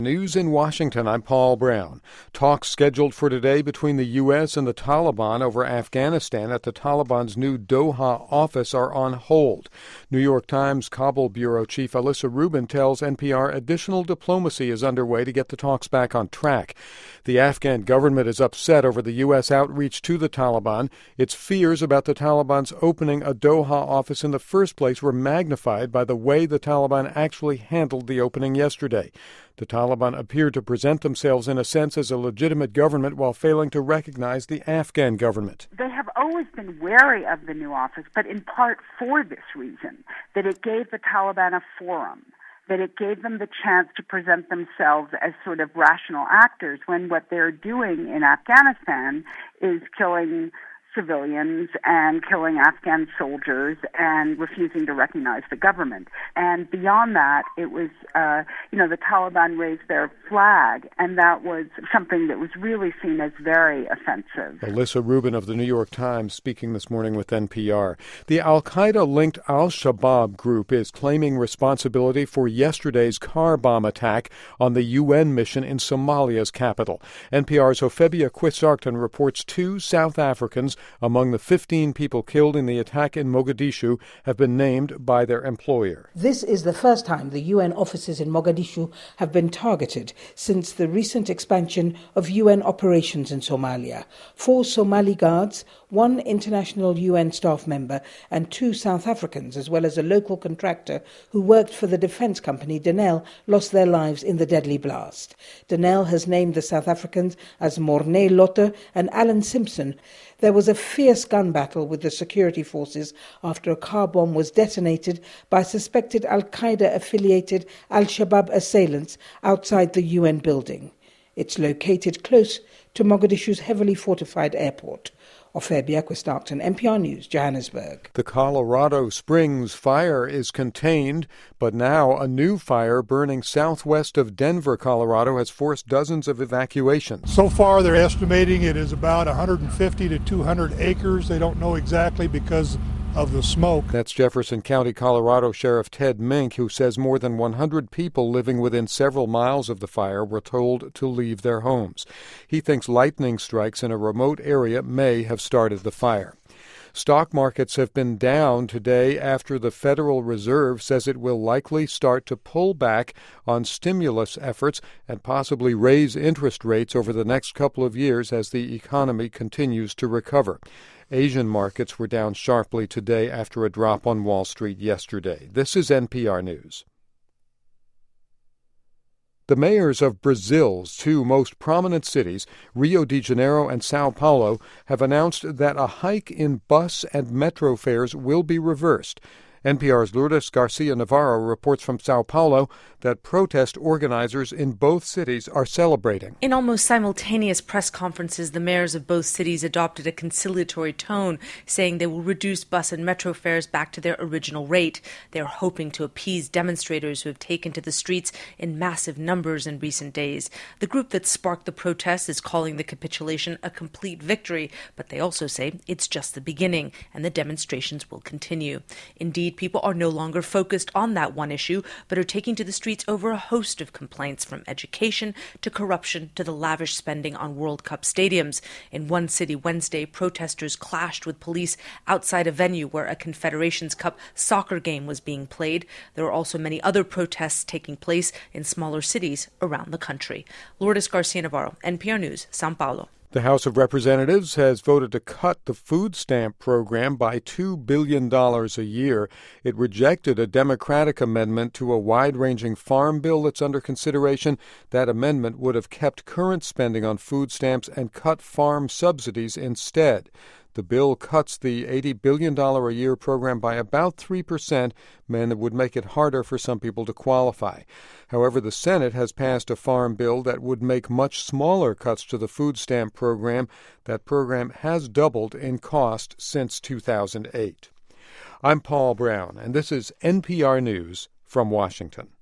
News in Washington, I'm Paul Brown. Talks scheduled for today between the U.S. and the Taliban over Afghanistan at the Taliban's new Doha office are on hold. New York Times Kabul bureau chief Alyssa Rubin tells NPR additional diplomacy is underway to get the talks back on track. The Afghan government is upset over the U.S. outreach to the Taliban. Its fears about the Taliban's opening a Doha office in the first place were magnified by the way the Taliban actually handled the opening yesterday. The Taliban appeared to present themselves in a sense as a legitimate government while failing to recognize the Afghan government. They have always been wary of the new office, but in part for this reason, that it gave the Taliban a forum, that it gave them the chance to present themselves as sort of rational actors when what they're doing in Afghanistan is killing civilians and killing Afghan soldiers and refusing to recognize the government. And beyond that, it was, the Taliban raised their flag, and that was something that was really seen as very offensive. Alyssa Rubin of the New York Times speaking this morning with NPR. The al-Qaeda-linked al-Shabaab group is claiming responsibility for yesterday's car bomb attack on the UN mission in Somalia's capital. NPR's Hofebia Quisartan reports 2 South Africans among the 15 people killed in the attack in Mogadishu have been named by their employer. This is the first time the UN offices in Mogadishu have been targeted since the recent expansion of UN operations in Somalia. 4 Somali guards, 1 international UN staff member, and 2 South Africans, as well as a local contractor who worked for the defense company Denel, lost their lives in the deadly blast. Denel has named the South Africans as Morné Lotte and Alan Simpson. There was a fierce gun battle with the security forces after a car bomb was detonated by suspected al-Qaeda-affiliated al-Shabaab assailants outside the UN building. It's located close to Mogadishu's heavily fortified airport. Hofebia Quisartan, NPR News, Johannesburg. The Colorado Springs fire is contained, but now a new fire burning southwest of Denver, Colorado, has forced dozens of evacuations. So far, they're estimating it is about 150 to 200 acres. They don't know exactly because of the smoke. That's Jefferson County, Colorado Sheriff Ted Mink, who says more than 100 people living within several miles of the fire were told to leave their homes. He thinks lightning strikes in a remote area may have started the fire. Stock markets have been down today after the Federal Reserve says it will likely start to pull back on stimulus efforts and possibly raise interest rates over the next couple of years as the economy continues to recover. Asian markets were down sharply today after a drop on Wall Street yesterday. This is NPR News. The mayors of Brazil's 2 most prominent cities, Rio de Janeiro and Sao Paulo, have announced that a hike in bus and metro fares will be reversed. NPR's Lourdes Garcia Navarro reports from Sao Paulo that protest organizers in both cities are celebrating. In almost simultaneous press conferences, the mayors of both cities adopted a conciliatory tone, saying they will reduce bus and metro fares back to their original rate. They are hoping to appease demonstrators who have taken to the streets in massive numbers in recent days. The group that sparked the protests is calling the capitulation a complete victory, but they also say it's just the beginning and the demonstrations will continue. Indeed, people are no longer focused on that one issue, but are taking to the streets over a host of complaints, from education to corruption to the lavish spending on World Cup stadiums. In one city Wednesday, protesters clashed with police outside a venue where a Confederations Cup soccer game was being played. There are also many other protests taking place in smaller cities around the country. Lourdes Garcia Navarro, NPR News, Sao Paulo. The House of Representatives has voted to cut the food stamp program by $2 billion a year. It rejected a Democratic amendment to a wide-ranging farm bill that's under consideration. That amendment would have kept current spending on food stamps and cut farm subsidies instead. The bill cuts the $80 billion a year program by about 3%, and it would make it harder for some people to qualify. However, the Senate has passed a farm bill that would make much smaller cuts to the food stamp program. That program has doubled in cost since 2008. I'm Paul Brown, and this is NPR News from Washington.